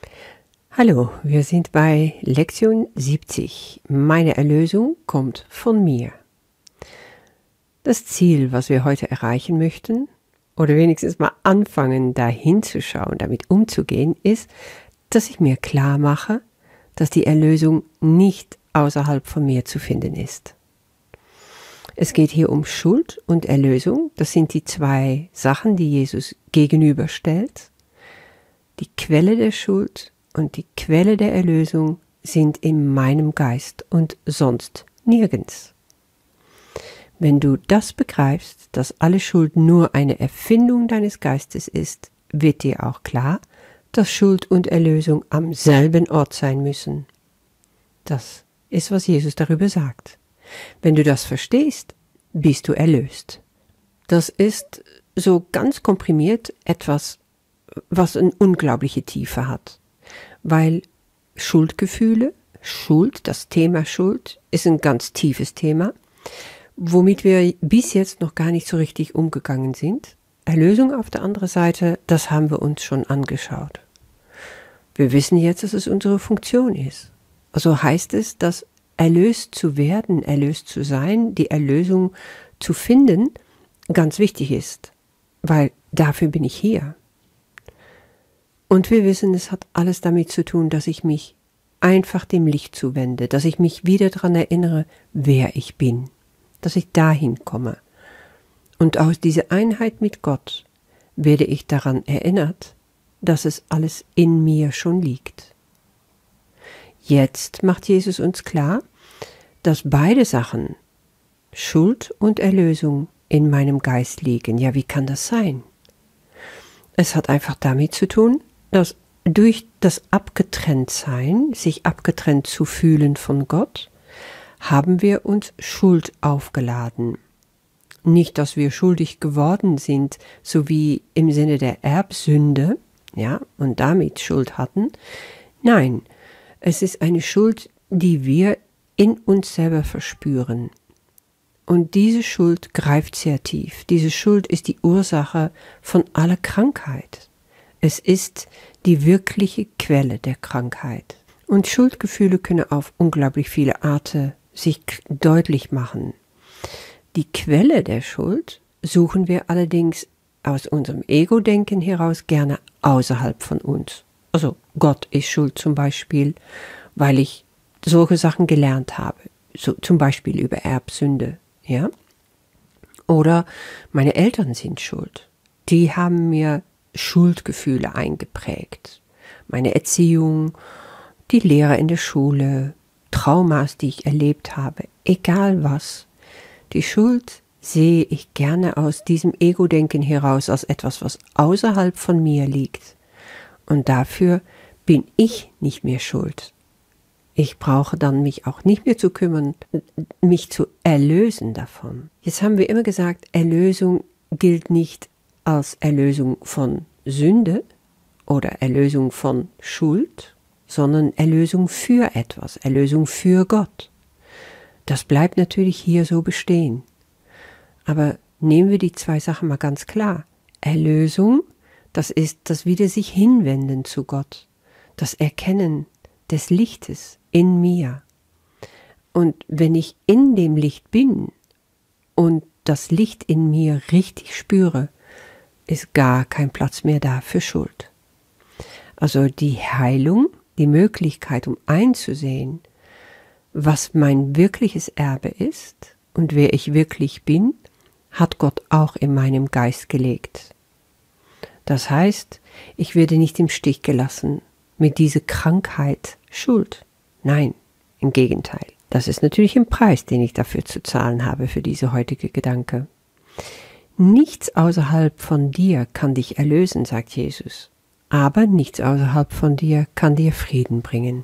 Hallo, wir sind bei Lektion 70. Meine Erlösung kommt von mir. Das Ziel, was wir heute erreichen möchten, oder wenigstens mal anfangen, da hinzuschauen, damit umzugehen, ist, dass ich mir klar mache, dass die Erlösung nicht außerhalb von mir zu finden ist. Es geht hier um Schuld und Erlösung. Das sind die zwei Sachen, die Jesus gegenüberstellt. Die Quelle der Schuld und die Quelle der Erlösung sind in meinem Geist und sonst nirgends. Wenn du das begreifst, dass alle Schuld nur eine Erfindung deines Geistes ist, wird dir auch klar, dass Schuld und Erlösung am selben Ort sein müssen. Das ist, was Jesus darüber sagt. Wenn du das verstehst, bist du erlöst. Das ist so ganz komprimiert etwas, was eine unglaubliche Tiefe hat. Weil Schuldgefühle, Schuld, das Thema Schuld, ist ein ganz tiefes Thema, womit wir bis jetzt noch gar nicht so richtig umgegangen sind. Erlösung auf der anderen Seite, das haben wir uns schon angeschaut. Wir wissen jetzt, dass es unsere Funktion ist. Also heißt es, dass erlöst zu werden, erlöst zu sein, die Erlösung zu finden, ganz wichtig ist. Weil dafür bin ich hier. Und wir wissen, es hat alles damit zu tun, dass ich mich einfach dem Licht zuwende, dass ich mich wieder daran erinnere, wer ich bin, dass ich dahin komme. Und aus dieser Einheit mit Gott werde ich daran erinnert, dass es alles in mir schon liegt. Jetzt macht Jesus uns klar, dass beide Sachen, Schuld und Erlösung, in meinem Geist liegen. Ja, wie kann das sein? Es hat einfach damit zu tun, dass durch das Abgetrenntsein, sich abgetrennt zu fühlen von Gott, haben wir uns Schuld aufgeladen. Nicht, dass wir schuldig geworden sind, so wie im Sinne der Erbsünde, ja, und damit Schuld hatten. Nein, es ist eine Schuld, die wir in uns selber verspüren. Und diese Schuld greift sehr tief. Diese Schuld ist die Ursache von aller Krankheit. Es ist die wirkliche Quelle der Krankheit. Und Schuldgefühle können auf unglaublich viele Arten sich deutlich machen. Die Quelle der Schuld suchen wir allerdings aus unserem Ego-Denken heraus gerne außerhalb von uns. Also Gott ist schuld zum Beispiel, weil ich solche Sachen gelernt habe. So, zum Beispiel über Erbsünde. Ja? Oder meine Eltern sind schuld. Die haben mir Schuldgefühle eingeprägt. Meine Erziehung, die Lehrer in der Schule, Traumas, die ich erlebt habe, egal was. Die Schuld sehe ich gerne aus diesem Ego-Denken heraus als etwas, was außerhalb von mir liegt. Und dafür bin ich nicht mehr schuld. Ich brauche dann mich auch nicht mehr zu kümmern, mich zu erlösen davon. Jetzt haben wir immer gesagt, Erlösung gilt nicht als Erlösung von Sünde oder Erlösung von Schuld, sondern Erlösung für etwas, Erlösung für Gott. Das bleibt natürlich hier so bestehen. Aber nehmen wir die zwei Sachen mal ganz klar. Erlösung, das ist das wieder sich hinwenden zu Gott, das Erkennen des Lichtes in mir. Und wenn ich in dem Licht bin und das Licht in mir richtig spüre, ist gar kein Platz mehr da für Schuld. Also die Heilung, die Möglichkeit, um einzusehen, was mein wirkliches Erbe ist und wer ich wirklich bin, hat Gott auch in meinem Geist gelegt. Das heißt, ich werde nicht im Stich gelassen mit dieser Krankheit Schuld. Nein, im Gegenteil. Das ist natürlich ein Preis, den ich dafür zu zahlen habe, für diese heutige Gedanke. Nichts außerhalb von dir kann dich erlösen, sagt Jesus. Aber nichts außerhalb von dir kann dir Frieden bringen.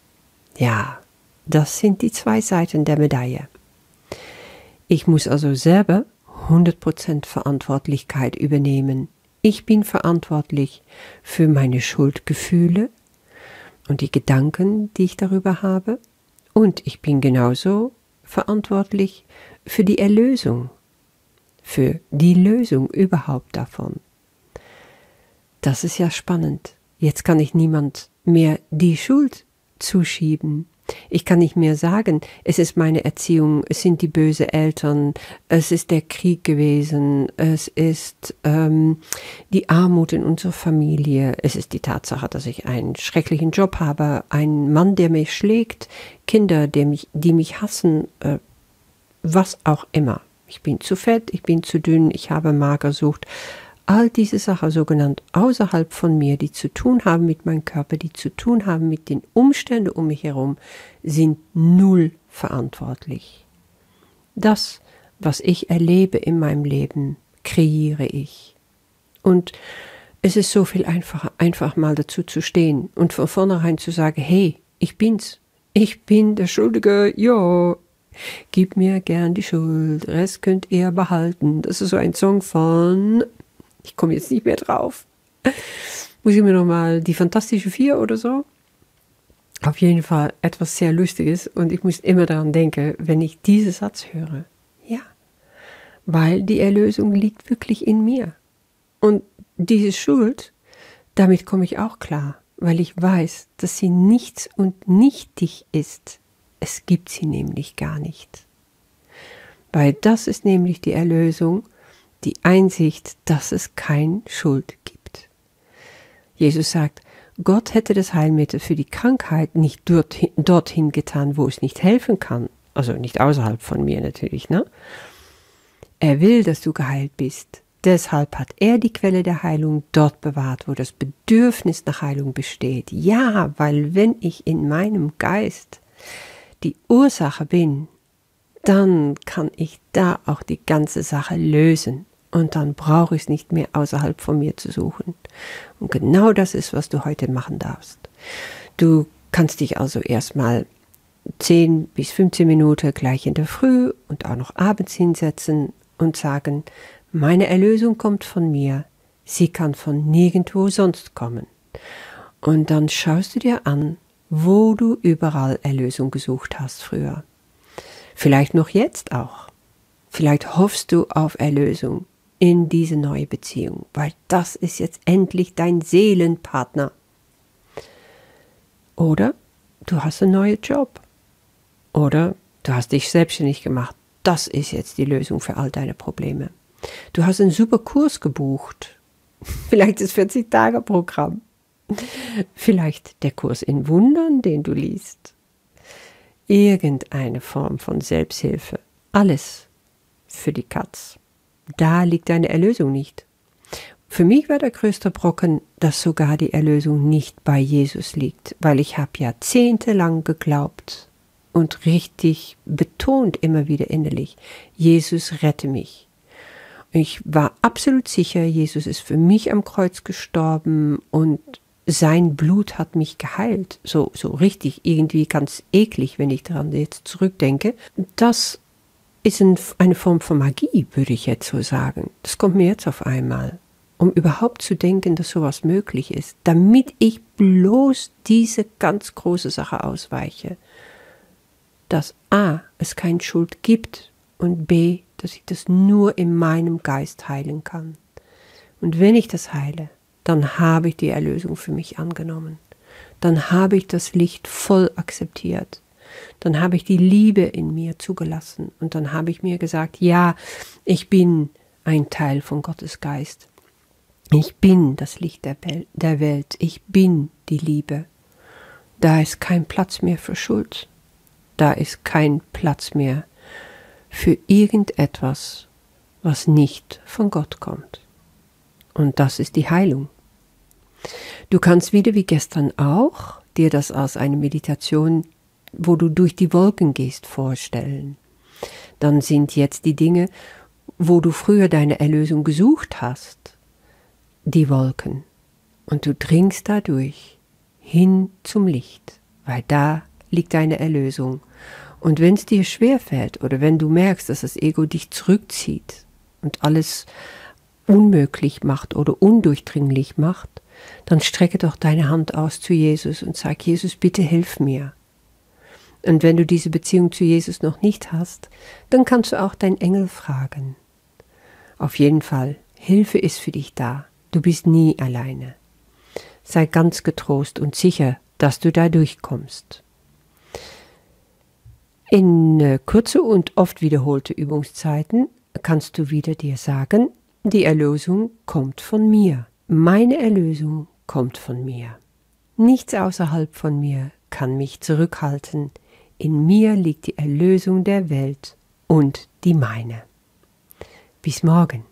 Ja, das sind die zwei Seiten der Medaille. Ich muss also selber 100% Verantwortlichkeit übernehmen. Ich bin verantwortlich für meine Schuldgefühle und die Gedanken, die ich darüber habe. Und ich bin genauso verantwortlich für die Erlösung, für die Lösung überhaupt davon. Das ist ja spannend. Jetzt kann ich niemand mehr die Schuld zuschieben. Ich kann nicht mehr sagen, es ist meine Erziehung, es sind die bösen Eltern, es ist der Krieg gewesen, es ist die Armut in unserer Familie, es ist die Tatsache, dass ich einen schrecklichen Job habe, einen Mann, der mich schlägt, Kinder, die mich hassen, was auch immer. Ich bin zu fett, ich bin zu dünn, ich habe Magersucht. All diese Sachen, sogenannt außerhalb von mir, die zu tun haben mit meinem Körper, die zu tun haben mit den Umständen um mich herum, sind null verantwortlich. Das, was ich erlebe in meinem Leben, kreiere ich. Und es ist so viel einfacher, einfach mal dazu zu stehen und von vornherein zu sagen, hey, ich bin's. Ich bin der Schuldige, ja. Gib mir gern die Schuld, Rest könnt ihr behalten. Das ist so ein Song von... Ich komme jetzt nicht mehr drauf. Muss ich mir nochmal die Fantastische Vier oder so? Auf jeden Fall etwas sehr Lustiges und ich muss immer daran denken, wenn ich diesen Satz höre. Ja, weil die Erlösung liegt wirklich in mir. Und diese Schuld, damit komme ich auch klar, weil ich weiß, dass sie nichts und nichtig ist. Es gibt sie nämlich gar nicht. Weil das ist nämlich die Erlösung, die Einsicht, dass es keine Schuld gibt. Jesus sagt, Gott hätte das Heilmittel für die Krankheit nicht dorthin getan, wo es nicht helfen kann. Also nicht außerhalb von mir natürlich, ne? Er will, dass du geheilt bist. Deshalb hat er die Quelle der Heilung dort bewahrt, wo das Bedürfnis nach Heilung besteht. Ja, weil wenn ich in meinem Geist die Ursache bin, dann kann ich da auch die ganze Sache lösen. Und dann brauche ich es nicht mehr außerhalb von mir zu suchen. Und genau das ist, was du heute machen darfst. Du kannst dich also erstmal 10 bis 15 Minuten gleich in der Früh und auch noch abends hinsetzen und sagen, meine Erlösung kommt von mir, sie kann von nirgendwo sonst kommen. Und dann schaust du dir an, wo du überall Erlösung gesucht hast früher. Vielleicht noch jetzt auch. Vielleicht hoffst du auf Erlösung in diese neue Beziehung, weil das ist jetzt endlich dein Seelenpartner. Oder du hast einen neuen Job. Oder du hast dich selbstständig gemacht. Das ist jetzt die Lösung für all deine Probleme. Du hast einen super Kurs gebucht. Vielleicht das 40-Tage-Programm. Vielleicht der Kurs in Wundern, den du liest. Irgendeine Form von Selbsthilfe. Alles für die Katz. Da liegt deine Erlösung nicht. Für mich war der größte Brocken, dass sogar die Erlösung nicht bei Jesus liegt, weil ich habe jahrzehntelang geglaubt und richtig betont immer wieder innerlich, Jesus rette mich. Ich war absolut sicher, Jesus ist für mich am Kreuz gestorben und sein Blut hat mich geheilt. So richtig, irgendwie ganz eklig, wenn ich daran jetzt zurückdenke. Das ist eine Form von Magie, würde ich jetzt so sagen. Das kommt mir jetzt auf einmal, um überhaupt zu denken, dass sowas möglich ist, damit ich bloß diese ganz große Sache ausweiche, dass A, es keine Schuld gibt und B, dass ich das nur in meinem Geist heilen kann. Und wenn ich das heile, dann habe ich die Erlösung für mich angenommen. Dann habe ich das Licht voll akzeptiert. Dann habe ich die Liebe in mir zugelassen und dann habe ich mir gesagt, ja, ich bin ein Teil von Gottes Geist. Ich bin das Licht der Welt. Ich bin die Liebe. Da ist kein Platz mehr für Schuld. Da ist kein Platz mehr für irgendetwas, was nicht von Gott kommt. Und das ist die Heilung. Du kannst wieder wie gestern auch dir das als eine Meditation, wo du durch die Wolken gehst, vorstellen. Dann sind jetzt die Dinge, wo du früher deine Erlösung gesucht hast, die Wolken. Und du dringst dadurch hin zum Licht, weil da liegt deine Erlösung. Und wenn es dir schwerfällt oder wenn du merkst, dass das Ego dich zurückzieht und alles unmöglich macht oder undurchdringlich macht, dann strecke doch deine Hand aus zu Jesus und sag, Jesus, bitte hilf mir. Und wenn du diese Beziehung zu Jesus noch nicht hast, dann kannst du auch deinen Engel fragen. Auf jeden Fall, Hilfe ist für dich da. Du bist nie alleine. sei ganz getrost und sicher, dass du da durchkommst. In kurze und oft wiederholte Übungszeiten kannst du wieder dir sagen, die Erlösung kommt von mir. Meine Erlösung kommt von mir. Nichts außerhalb von mir kann mich zurückhalten. In mir liegt die Erlösung der Welt und die meine. Bis morgen.